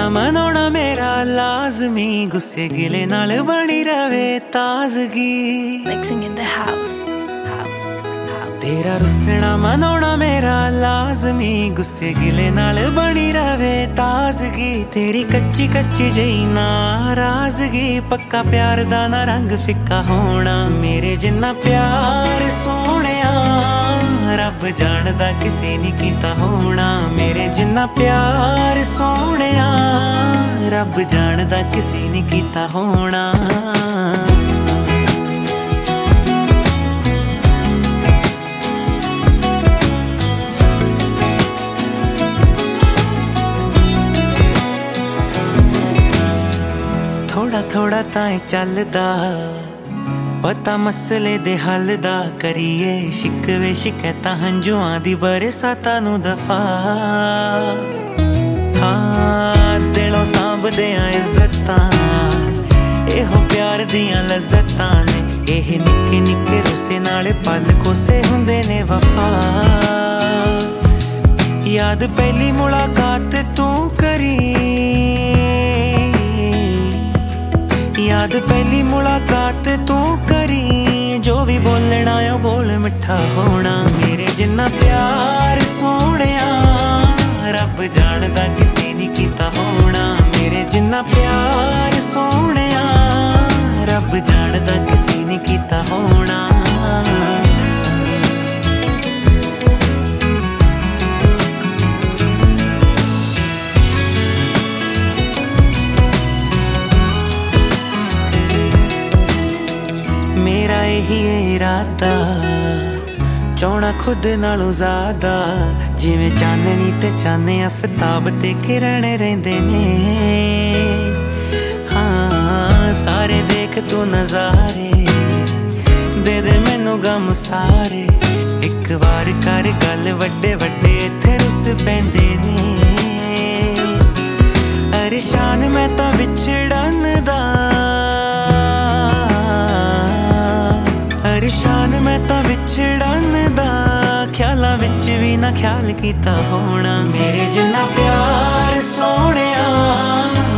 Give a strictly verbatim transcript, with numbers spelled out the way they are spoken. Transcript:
ना मनाउणा मेरा लाजमी, गुस्से गिले नाल बनी रवे ताजगी। Mixing in the house, house, house. तेरा रुसना मनाउणा मेरा लाजमी, गुस्से गिले नाल बनी रवे ताजगी। तेरी कच्ची कच्ची जही नाराजगी, पक्का प्यार दा ना रंग फिक्का होना। मेरे जिन्ना प्यार सोहणिया रब जानदा किसे नहीं कीता होना। मेरे जिन्ना प्यार सोहणिया रब जानदा किसे नहीं कीता होना। थोड़ा थोड़ा ताए चलदा पता मसले दे हल दा, करिए शिकवे शिकैतां हंजुआं दी बरसातां नूं दफा। हाँ दिलों सांभदे आ इज्जतां, एहो प्यार दियां लज्जतां ने। एह निक्के निक्के रुसे नाल पल कोसे हुंदे ने वफा। याद पहली मुलाकात तू करी, याद पहली मुलाकात तू करी। जो भी बोलना है बोल मिठा होना। मेरे जिन्ना प्यार सोहणिया रब जानदा किसे नहीं कीता होना। मेरे जिन्ना प्यार सोहणिया रब जानदा किसे नहीं कीता होना। मेरा यही इरादा चाहना खुद नालों ज़्यादा, जिवें चाननी ते चाने आफताब ते किरण रहिंदे ने। हाँ सारे देख तू नज़ारे, दे दे मैनू गम सारे। एक बार कर गल वड्डे वड्डे इत्थे रुस पैंदे ने। परेशान मैं तां विछड़न दा, परेशान मैं तां विछड़न दा, ख्यालां विच भी ना ख्याल कीता होना। मेरे जिन्ना प्यार सोहणिया